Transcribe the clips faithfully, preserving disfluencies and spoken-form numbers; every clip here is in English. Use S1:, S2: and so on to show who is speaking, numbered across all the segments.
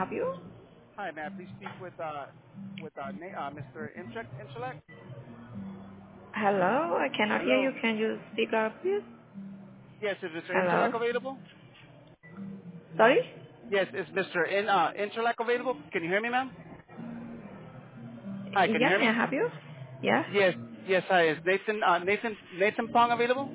S1: help you?
S2: Hi, may I please speak with uh with uh, Na- uh mister Inchek Inchelek?
S1: Hello, I cannot hear you.
S2: Hello.
S1: Can you speak up, please?
S2: Yes, is mister
S1: Hello?
S2: Inchelek available?
S1: Sorry?
S2: Yes, is mister In uh Inchelek available? Can you hear me, ma'am? Hi, can you
S1: Yeah,
S2: hear
S1: may I
S2: me?
S1: help you? Yeah?
S2: Yes, yes. Hi, is Nathan uh Nathan Nathan Pong available?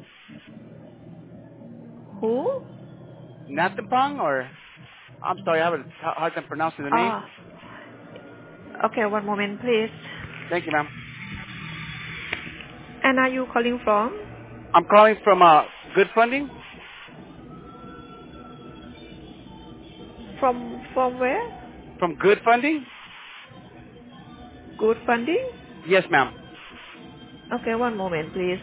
S1: Who?
S2: Nathan Pong, or I'm sorry, I have a h- hard time pronouncing the name.
S1: Oh, okay, one moment, please.
S2: Thank you, ma'am.
S1: And are you calling from?
S2: I'm calling from uh Good Funding.
S1: From, from where?
S2: From Good Funding?
S1: Good funding?
S2: Yes, ma'am.
S1: Okay, one moment, please.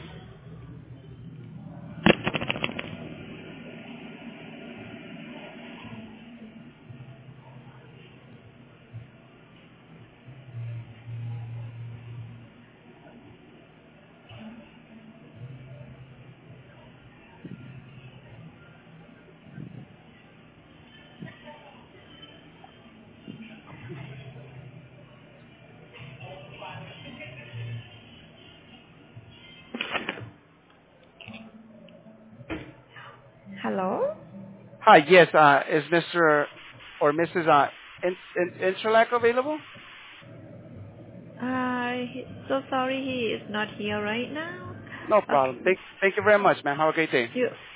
S1: Hello?
S2: Hi, yes. Uh, is mister or missus Uh In, In, Inchelek available?
S1: Uh, he, so sorry he is not here right now.
S2: No problem.
S1: Okay,
S2: Thank, thank you very much, ma'am. Have a great day.
S1: you,